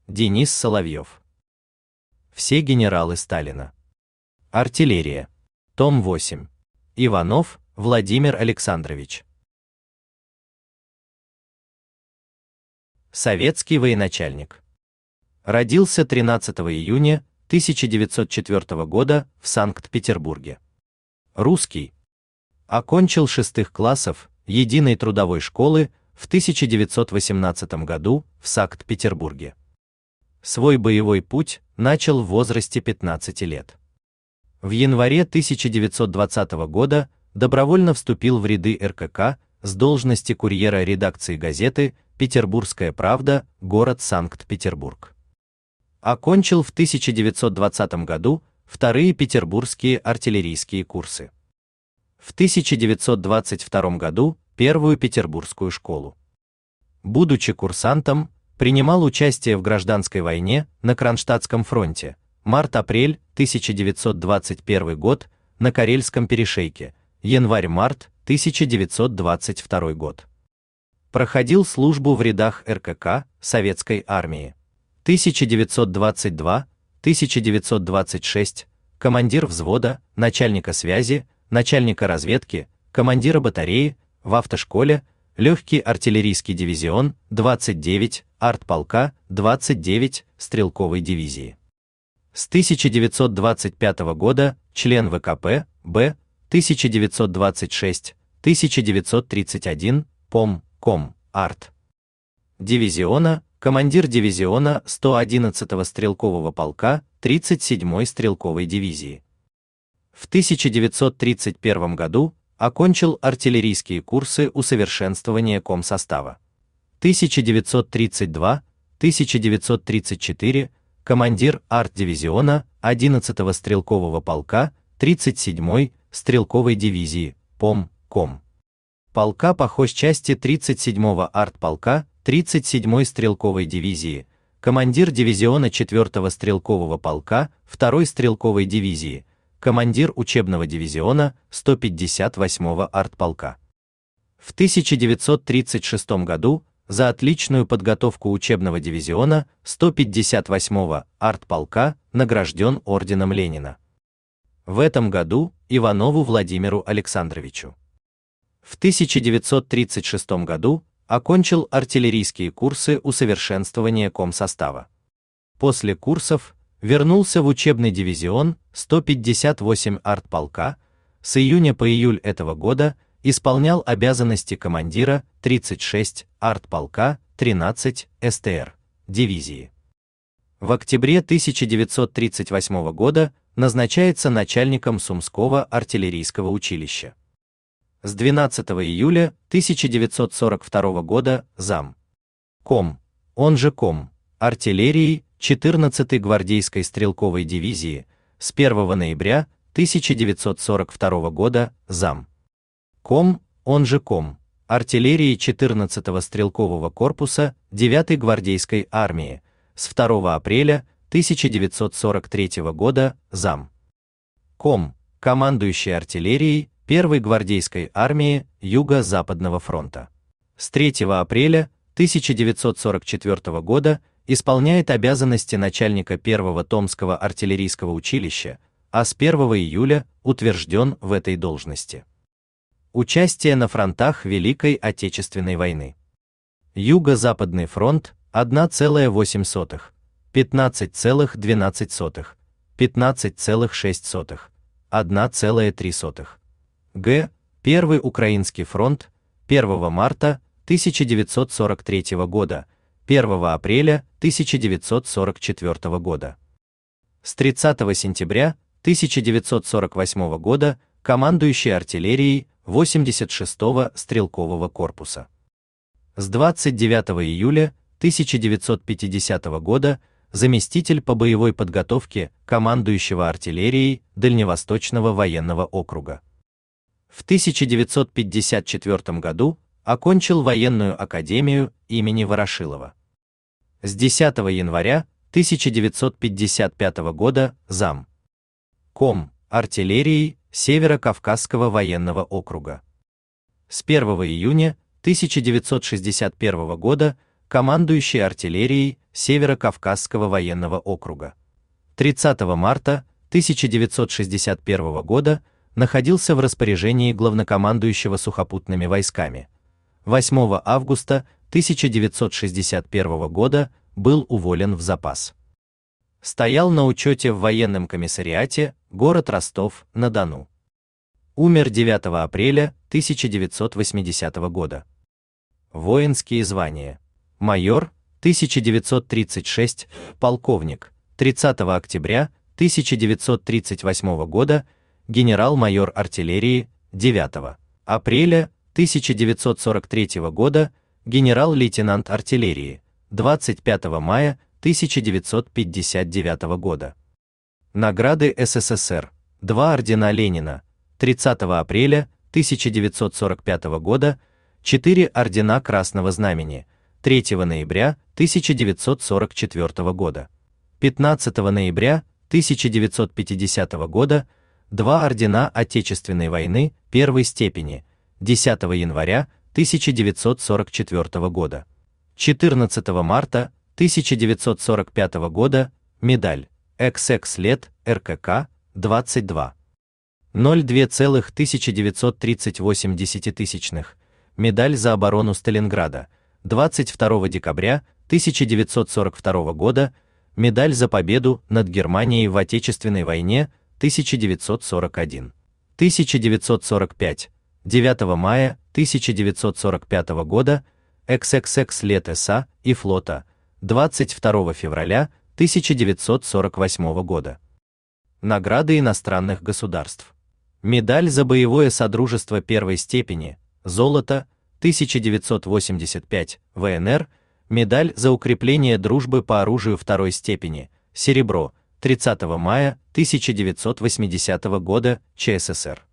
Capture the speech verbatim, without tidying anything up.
Денис Соловьев. Все генералы Сталина. Артиллерия. Том восемь. Иванов Владимир Александрович. Советский военачальник. Родился тринадцатого июня тысяча девятьсот четвёртого года в Санкт-Петербурге. Русский. Окончил шестых классов единой трудовой школы в тысяча девятьсот восемнадцатом году в Санкт-Петербурге. Свой боевой путь начал в возрасте пятнадцати лет. В январе тысяча девятьсот двадцатого года добровольно вступил в ряды эр ка ка с должности курьера редакции газеты «Петербургская правда», город Санкт-Петербург. Окончил в тысяча девятьсот двадцатом году вторые петербургские артиллерийские курсы. В тысяча девятьсот двадцать втором году первую петербургскую школу. Будучи курсантом, принимал участие в гражданской войне на Кронштадтском фронте, март-апрель тысяча девятьсот двадцать первый год на Карельском перешейке, январь-март тысяча девятьсот двадцать второй год. Проходил службу в рядах эр ка ка Советской армии. тысяча девятьсот двадцать два — тысяча девятьсот двадцать шесть, командир взвода, начальника связи, начальника разведки, командира батареи, в автошколе, легкий артиллерийский дивизион, двадцать девять, артполка, двадцать девять, стрелковой дивизии. С тысяча девятьсот двадцать пятого года член вэ ка пэ, Б, тысяча девятьсот двадцать шесть — тысяча девятьсот тридцать один, пом, ком, арт. Дивизиона, командир дивизиона сто одиннадцатого стрелкового полка тридцать седьмой стрелковой дивизии. В тысяча девятьсот тридцать первом году окончил артиллерийские курсы усовершенствования комсостава. тысяча девятьсот тридцать два — тысяча девятьсот тридцать четыре, командир арт-дивизиона одиннадцатого стрелкового полка тридцать седьмой стрелковой дивизии, пом, ком. Полка по хозчасти тридцать седьмого артполка тридцать седьмой стрелковой дивизии, командир дивизиона четвёртого стрелкового полка второй стрелковой дивизии, командир учебного дивизиона сто пятьдесят восьмого артполка. В тысяча девятьсот тридцать шестом году за отличную подготовку учебного дивизиона сто пятьдесят восьмого артполка награжден орденом Ленина. В этом году Иванову Владимиру Александровичу. В тысяча девятьсот тридцать шестом году окончил артиллерийские курсы усовершенствования комсостава. После курсов вернулся в учебный дивизион сто пятьдесят восемь артполка, с июня по июль этого года исполнял обязанности командира тридцать шесть артполка тринадцать эс тэ эр дивизии. В октябре тысяча девятьсот тридцать восьмого года назначается начальником Сумского артиллерийского училища. С двенадцатого июля тысяча девятьсот сорок второго года зам. ком, он же ком, артиллерии четырнадцатой гвардейской стрелковой дивизии, с первого ноября тысяча девятьсот сорок второго года зам. ком, он же ком, артиллерии четырнадцатого стрелкового корпуса девятой гвардейской армии, с второго апреля тысяча девятьсот сорок третьего года зам. ком, командующий артиллерией первой гвардейской армии Юго-Западного фронта. С третьего апреля тысяча девятьсот сорок четвёртого года исполняет обязанности начальника первого Томского артиллерийского училища, а с первого июля утвержден в этой должности. Участие на фронтах Великой Отечественной войны. Юго-Западный фронт одна целая восемь сотых, пятнадцать целых двенадцать сотых, пятнадцать целых шесть сотых, одна целая три сотых. Г. Первый Украинский фронт первого марта тысяча девятьсот сорок третьего года, первого апреля тысяча девятьсот сорок четвёртого года. С тридцатого сентября тысяча девятьсот сорок восьмого года командующий артиллерией восемьдесят шестого стрелкового корпуса. С двадцать девятого июля тысяча девятьсот пятидесятого года заместитель по боевой подготовке командующего артиллерией Дальневосточного военного округа. В тысяча девятьсот пятьдесят четвёртом году окончил военную академию имени Ворошилова. С десятого января тысяча девятьсот пятьдесят пятого года зам. ком артиллерией Северо-Кавказского военного округа. С первого июня тысяча девятьсот шестьдесят первого года командующий артиллерией Северо-Кавказского военного округа. тридцатого марта тысяча девятьсот шестьдесят первого года находился в распоряжении главнокомандующего сухопутными войсками. восьмого августа тысяча девятьсот шестьдесят первого года был уволен в запас. Стоял на учете в военном комиссариате, город Ростов-на-Дону. Умер девятого апреля тысяча девятьсот восьмидесятого года. Воинские звания: майор, тысяча девятьсот тридцать шесть, полковник, тридцатого октября тысяча девятьсот тридцать восьмого года, генерал-майор артиллерии, девятого апреля тысяча девятьсот сорок третьего года, генерал-лейтенант артиллерии, двадцать пятого мая тысяча девятьсот пятьдесят девятого года. Награды СССР: два ордена Ленина, тридцатого апреля тысяча девятьсот сорок пятого года, четыре ордена Красного Знамени, третьего ноября тысяча девятьсот сорок четвертого года, пятнадцатого ноября тысяча девятьсот пятидесятого года, два ордена Отечественной войны первой степени, десятого января тысяча девятьсот сорок четвертого года, четырнадцатого марта тысяча девятьсот сорок пятого года, медаль икс икс лет эр ка ка, двадцать два ноль два тысяча девятьсот тридцать восемь десятитысячных, медаль за оборону Сталинграда, двадцать второго декабря тысяча девятьсот сорок второго года, медаль за победу над Германией в Отечественной войне тысяча девятьсот сорок один тысяча девятьсот сорок пять, девятого мая тысяча девятьсот сорок пятого года, икс икс икс лет эс а и флота, двадцать второго февраля тысяча девятьсот сорок восьмого года. Награды иностранных государств: медаль за боевое содружество первой степени, золото, тысяча девятьсот восемьдесят пять, вэ эн эр, медаль за укрепление дружбы по оружию второй степени, серебро, тридцатого мая тысяча девятьсот восьмидесятого года, ЧССР.